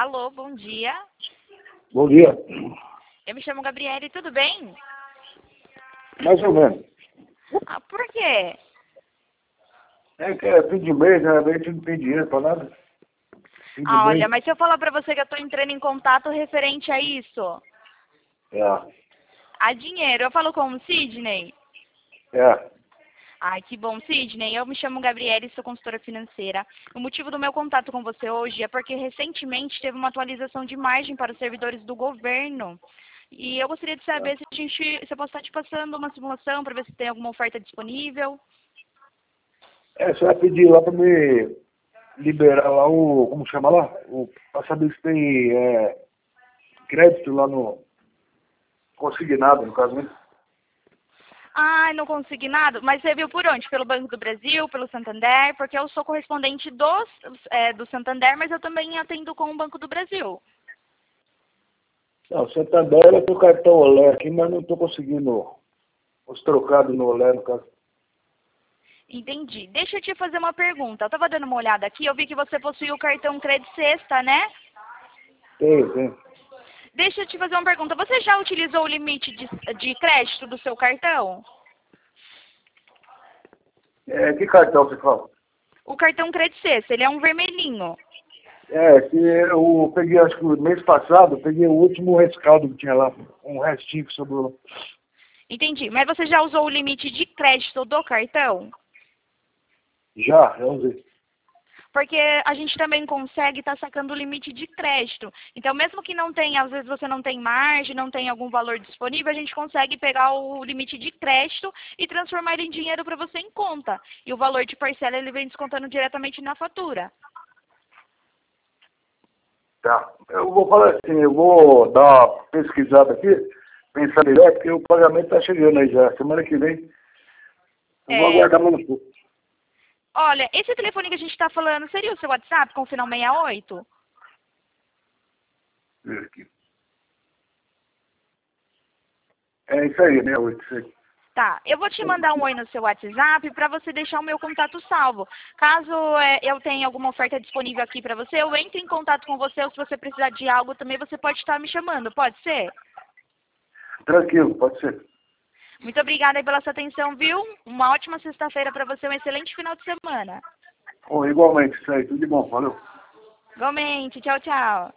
Alô, bom dia. Bom dia. Eu me chamo Gabriele, tudo bem? Mais ou menos. Ah, por quê? É que é fim de mês, né? A gente não tem dinheiro pra nada. Fim de Ah, olha, mês. mas se eu falar pra você que eu tô entrando em contato referente a isso, É. a dinheiro, eu falo com o Sidney? É. Ai, que bom, Sidney. Eu me chamo Gabriele, sou consultora financeira. O motivo do meu contato com você hoje é porque recentemente teve uma atualização de margem para os servidores do governo. E eu gostaria de saber se eu posso estar te passando uma simulação para ver se tem alguma oferta disponível. Você vai pedir lá pra me liberar lá o. Como chama lá? Pra saber se tem crédito lá no. Consignado, no caso, né? Ai, não consegui nada. Mas você viu por onde? Pelo Banco do Brasil, pelo Santander? Porque eu sou correspondente do Santander, mas eu também atendo com o Banco do Brasil. Não, Santander eu tô cartão Olé aqui, mas não tô conseguindo os trocados no Olé, no caso. Entendi. Deixa eu te fazer uma pergunta. Eu estava dando uma olhada aqui, eu vi que você possui o cartão Crédito Sexta, né? Tem. Deixa eu te fazer uma pergunta. Você já utilizou o limite de crédito do seu cartão? Que cartão você fala? O cartão Crédito Sexta, ele é um vermelhinho. Que eu peguei, acho que no mês passado, eu peguei o último rescaldo que tinha lá, um restinho que sobrou lá. Entendi. Mas você já usou o limite de crédito do cartão? Já usei. Porque a gente também consegue estar sacando o limite de crédito. Então, mesmo que não tenha, às vezes você não tem margem, não tem algum valor disponível, a gente consegue pegar o limite de crédito e transformar ele em dinheiro para você em conta. E o valor de parcela ele vem descontando diretamente na fatura. Tá. Eu vou falar assim, eu vou dar uma pesquisada aqui, pensar melhor, porque o pagamento tá chegando aí já, semana que vem. Eu vou É, aguardar mais um pouco. olha, esse telefone que a gente está falando seria o seu WhatsApp com o final 68? Ver aqui. É isso aí, né? Isso aí. Tá, eu vou te mandar um oi no seu WhatsApp para você deixar o meu contato salvo. Caso eu tenha alguma oferta disponível aqui para você, eu entre em contato com você ou se você precisar de algo também, você pode estar me chamando, pode ser? Tranquilo, pode ser. Muito obrigada aí pela sua atenção, viu? Uma ótima sexta-feira para você, um excelente final de semana. Bom, igualmente, isso aí, tudo de bom, valeu. Igualmente, tchau, tchau.